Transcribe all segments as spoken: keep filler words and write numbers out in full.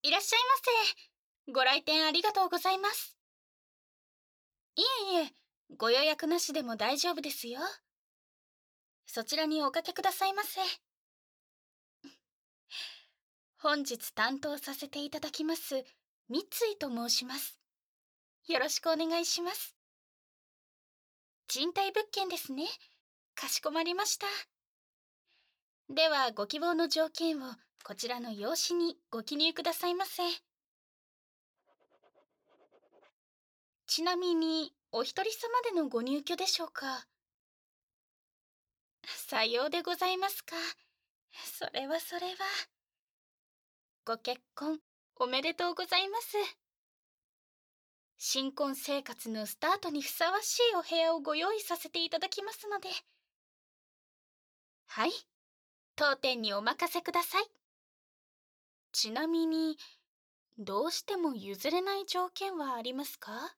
いらっしゃいませ。ご来店ありがとうございます。いえいえ、ご予約なしでも大丈夫ですよ。そちらにおかけくださいませ。本日担当させていただきます、三井と申します。よろしくお願いします。賃貸物件ですね。かしこまりました。では、ご希望の条件をこちらの用紙にご記入くださいませ。ちなみに、お一人様でのご入居でしょうか？さようでございますか。それはそれは。ご結婚おめでとうございます。新婚生活のスタートにふさわしいお部屋をご用意させていただきますので。はい、当店にお任せください。ちなみに、どうしても譲れない条件はありますか？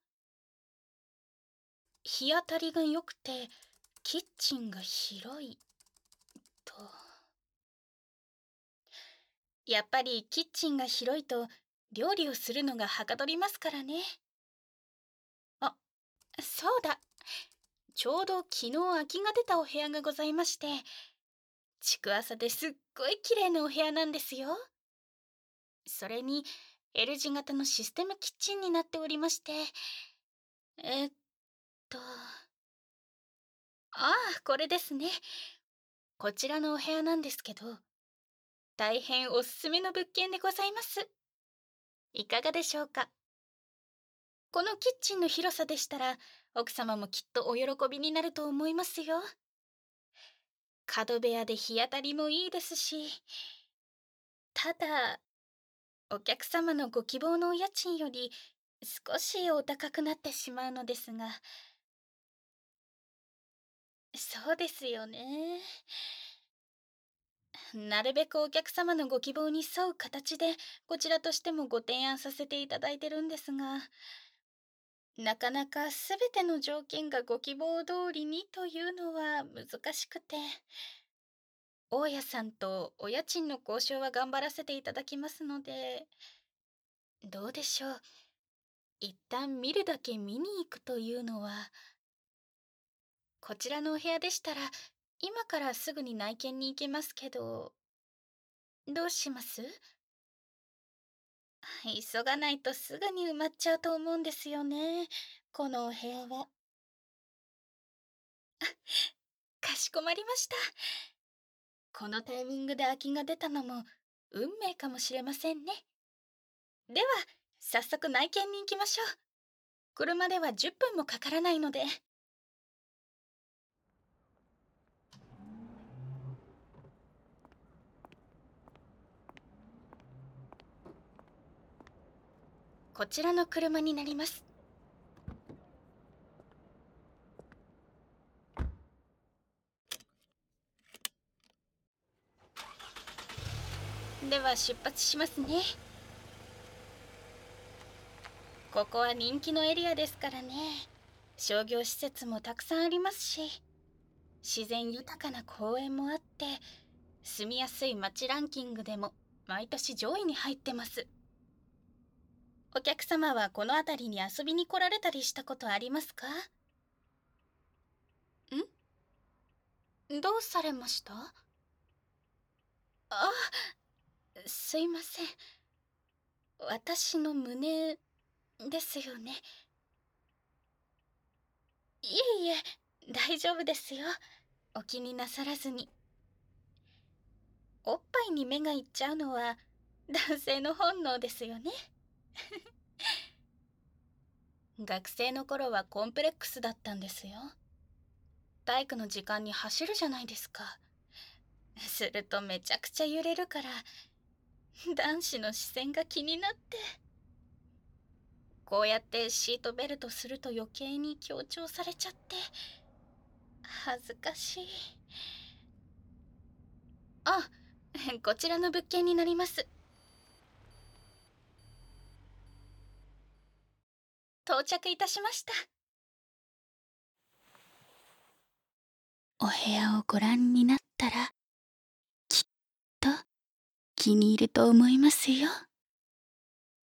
日当たりが良くて、キッチンが広いと。やっぱりキッチンが広いと料理をするのがはかどりますからね。あ、そうだ。ちょうど昨日空きが出たお部屋がございまして、築浅ですっごい綺麗なお部屋なんですよ。それに L 字型のシステムキッチンになっておりまして、えっと、ああ、これですね。こちらのお部屋なんですけど、大変おすすめの物件でございます。いかがでしょうか？このキッチンの広さでしたら、奥様もきっとお喜びになると思いますよ。角部屋で日当たりもいいですし、ただ、お客様のご希望のお家賃より少しお高くなってしまうのですが。そうですよね。なるべくお客様のご希望に沿う形でこちらとしてもご提案させていただいてるんですが、なかなか全ての条件がご希望通りにというのは難しくて、大家さんとお家賃の交渉は頑張らせていただきますので、どうでしょう。一旦見るだけ見に行くというのは。こちらのお部屋でしたら今からすぐに内見に行けますけど、どうします？急がないとすぐに埋まっちゃうと思うんですよね、このお部屋は。かしこまりました。このタイミングで空きが出たのも運命かもしれませんね。では早速内見に行きましょう。車ではじゅっぷんもかからないので。こちらの車になります。では出発しますね。ここは人気のエリアですからね。商業施設もたくさんありますし、自然豊かな公園もあって、住みやすい街ランキングでも毎年上位に入ってます。お客様はこの辺りに遊びに来られたりしたことありますか？ん？どうされました？あ、すいません。私の胸ですよね。いえいえ、大丈夫ですよ。お気になさらずに。おっぱいに目がいっちゃうのは男性の本能ですよね。学生の頃はコンプレックスだったんですよ。体育の時間に走るじゃないですか。するとめちゃくちゃ揺れるから、男子の視線が気になって。こうやってシートベルトすると余計に強調されちゃって、恥ずかしい。あ、こちらの物件になります。到着いたしました。お部屋をご覧になったら、きっと気に入ると思いますよ。